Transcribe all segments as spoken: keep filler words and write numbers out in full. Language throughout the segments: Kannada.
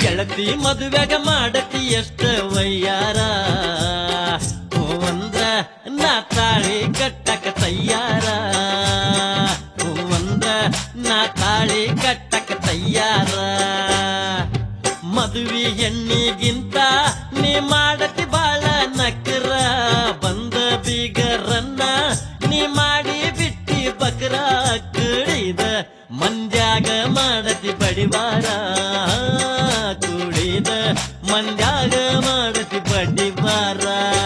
ಗೆಳತಿ ಮದುವೆಗ ಮಾಡತಿ ಎಷ್ಟ ವಯ್ಯಾರ ಹೂವಂದ್ರ ನಾ ತಾಳಿ ಕಟ್ಟಕ ತಯ್ಯಾರ ಹೂವಂದ್ರ ನಾ ತಾಳಿ ಕಟ್ಟಕ ತಯ್ಯಾರ ಮದುವೆ ಹೆಣ್ಣಿಗಿಂತ ನೀ ಮಾಡತಿ ಬಾಳ ನಕರ ಬಂದ ಬೀಗರನ್ನ ನೀ ಮಾಡಿ ಬಿಟ್ಟಿ ಬಕರ ಕುಡಿದ ಮಂದ್ಯಾಗ ಮಾಡತಿ ಬಡಿವಾರ ಕುಡಿದ ಮಂದ್ಯಾಗ ಮಾಡತಿ ಬಡಿವಾರ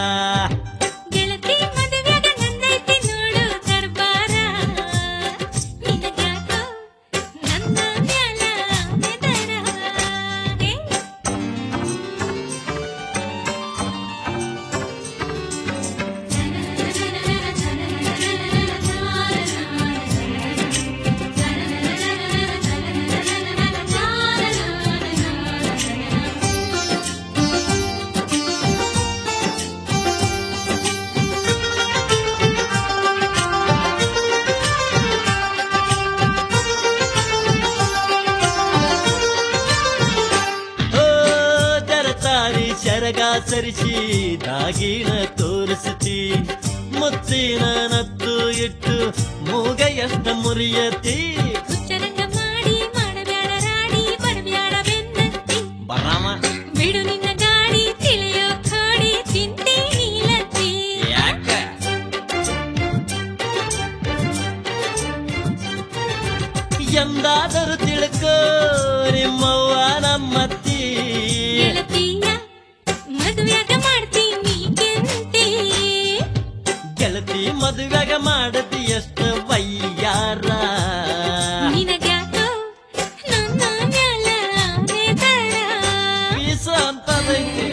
ಶರಗ ಸರಿಸಿ ದಾಗಿನ ತೋರಿಸತಿ ಮುತ್ತಿನ ನತ್ತು ಇಟ್ಟು ಮೂಗ ಎಷ್ಟ ಮುರಿಯತಿ ಮಾಡಿ ಮಾಡಬ್ಯಾಡ ರಾಡಿ ಬಡಬ್ಯಾಡ ಬೆನ್ನತ್ತಿ ಬರಾಮ ಬಿಡು ನಿನ್ನ ಗಾಡಿ ತಿಳಿಯೋ ಕಾಡಿ ತಿಂತಿ ನೀಲತ್ತಿ ಯಾಕ ಎಂದಾದರೂ ತಿಳ್ಕೋ ನಿಮ್ಮವ್ವ ನಮ್ಮತ್ತಿ ಗೆಳತಿ ಮದುವೆಗ ಮಾಡತಿ ಎಷ್ಟ ವಯ್ಯಾರ ಪೀಸ ಅಂತದೈತಿ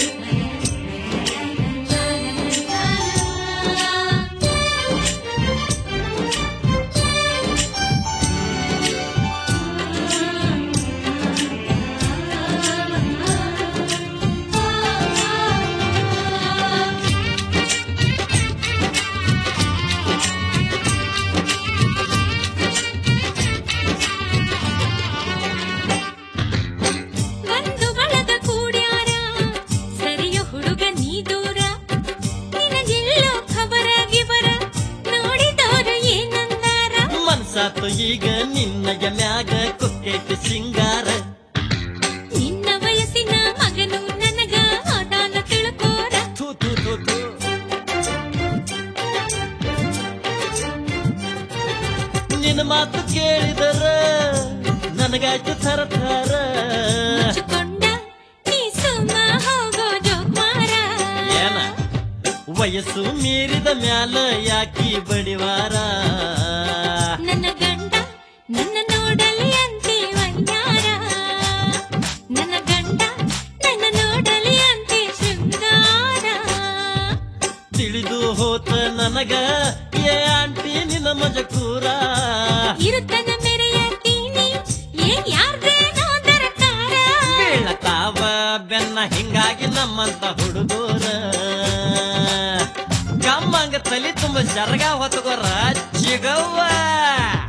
ಸಾತು ಈಗ ನಿನ್ನಯ ಮ್ಯಾಗ ಕೊಕ್ಕೈತಿ ಸಿಂಗಾರ ನಿನ್ನ ವಯಸ್ಸಿನ ಮಗನು ನನಗ ಅದಾನ ತಿಳ್ಕೋರ ಥೂ ಥೂ ಥೂ ಥೂ ನಿನ್ನ ಮಾತು ಕೇಳಿದರ ನನಗಾಯ್ತು ಥರ ಥರ ಮುಚ್ಚಿಕೊಂಡ ನೀ ಸುಮ್ಮ ಹೋಗೋ ಜೋಕ್ಮಾರ ಏನ ವಯಸ್ಸು ಮೀರಿದ ಮ್ಯಾಲ ಯಾಕಿ ಬಡಿವಾರ ನನ್ನ ಗಂಡ ನನ್ನ ನೋಡಲಿ ಅಂತೆ ವಯ್ಯಾರ ನನ್ನ ಗಂಡ ನನ್ನ ನೋಡಲಿ ಅಂತೆ ಶೃಂಗಾರ ತಿಳಿದು ಹೋತ ನನಗ ಏ ಆಂಟಿ ನಿನ್ನ ಮಜಕೂರ ಇರುತ್ತನ ಮೆರೆಯತೀನಿ ಏನ್ ಯಾರ್ದೇನೋ ದರಕಾರ ಬೀಳತಾವ ಬೆನ್ನ ಹಿಂಗಾಗಿ ನಮ್ಮಂತ ಹುಡುಗೋರ ಕಮ್ಮಂಗ ತಲಿ ತುಂಬ ಜರಗ ಹೊತ್ತಗೋರ ಚಿಗವ್ವ